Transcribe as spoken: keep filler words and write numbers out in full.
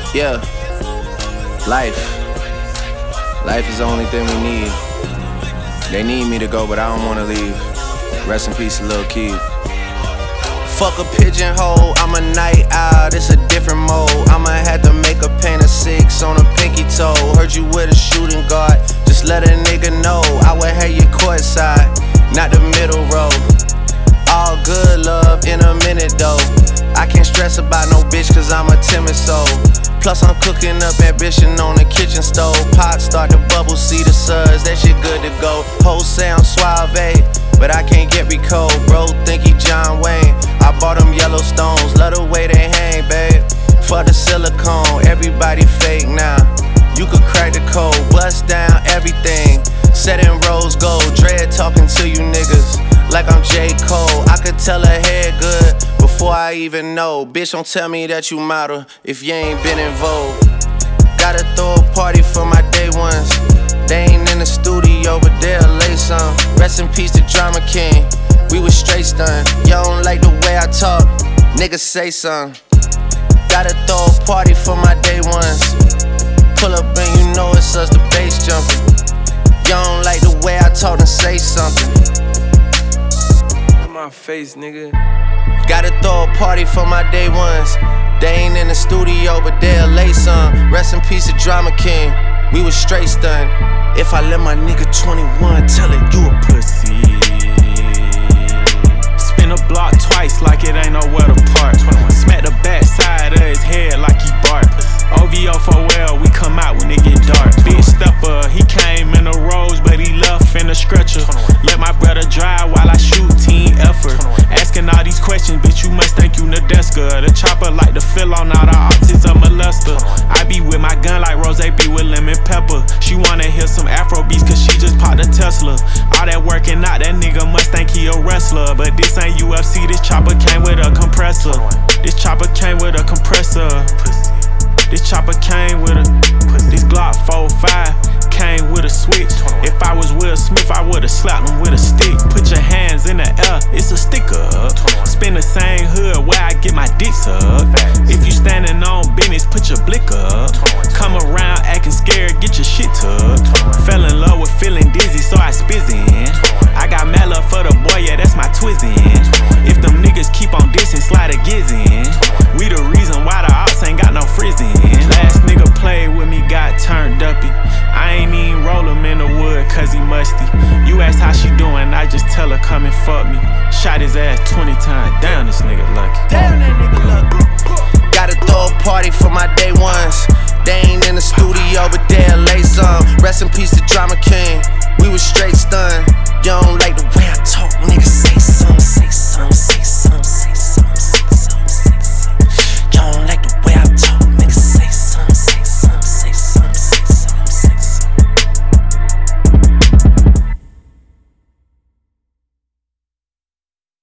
Yeah, life. Life is the only thing we need. They need me to go, but I don't wanna leave. Rest in peace, Lil Keith. Fuck a pigeonhole, I'm a night owl, it's a different mode. I'ma have to make a paint of six on a pinky toe. Heard you with a shooting guard, just let a nigga know. I would have you courtside, not the middle row. All good love in a minute though. I can't stress about no bitch cause I'm a timid soul. Plus I'm cooking up ambition on the kitchen stove. Pot start to bubble, see the suds, that shit good to go. Whole sound suave, but I can't get me cold. Bro think he John Wayne, I bought them Yellowstones. Love the way they hang, babe. For the silicone, everybody fake now. You could crack the code, bust down everything. Set in rose gold, dread talking to you niggas like I'm J. Cole. I could tell her head good before I even know. Bitch, don't tell me that you model if you ain't been in vogue. Gotta throw a party for my day ones. They ain't in the studio, but they'll lay some. Rest in peace to Drama King, we was straight stunned. Y'all don't like the way I talk, niggas say something. Gotta throw a party for my day ones. Pull up and you know it's us, the bass jumping. Y'all don't like the way I talk, and say something. My face, nigga. Gotta throw a party for my day ones. They ain't in the studio, but they'll lay some. Rest in peace to Drama King, we was straight stunned. If I let my nigga twenty-one tell it, you a pussy. Spin a block twice like it ain't nowhere to park. Smack the back side of his head like he bark. O V O four L, we come out when it get dark. Big stepper, he came in a rose, but he left in a stretcher. Let my brother drive while I shoot, team effort. Asking all these questions, bitch, you must think you Nadeska. The chopper like to fill on all the optics of molester. I be with my gun like Rose be with lemon pepper. She wanna hear some Afro beats cause she just popped a Tesla. All that working out, that nigga must think he a wrestler. But this ain't U F C, this chopper came with a compressor. This chopper came with a compressor. This chopper came with a, this Glock four five came with a switch. If I was Will Smith, I would've slapped him with a stick. Put your hands in the air, it's a sticker up. Spin the same hood where I get my dicks up. If you standing on business, put your blick up. Come around acting scared, get your shit tucked. Fell in love with feeling dizzy, so I spizzin'. I got mad love for the boy, yeah, that's my twizzin'. If them niggas keep on dissing, slide a giz in. We the reason why the ops ain't got no frizzin'. Last nigga played with me, got turned uppy. I ain't even roll him in the wood cause he musty. You ask how she doing, I just tell her come and fuck me. Shot his ass twenty times, damn this nigga lucky. Damn that nigga lucky. Gotta throw a party for my day ones. They ain't in the studio, but they'll lay some. Rest in peace to Drama King, we was straight stunned. You don't like the